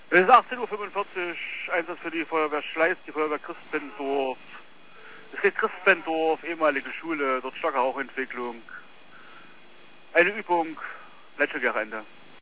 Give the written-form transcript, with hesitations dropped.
Es ist 18:45 Uhr, Einsatz für die Feuerwehr Schleiß, die Feuerwehr Christbendorf. Es geht Christbendorf, ehemalige Schule, dort starke Rauchentwicklung. Eine Übung, Ende.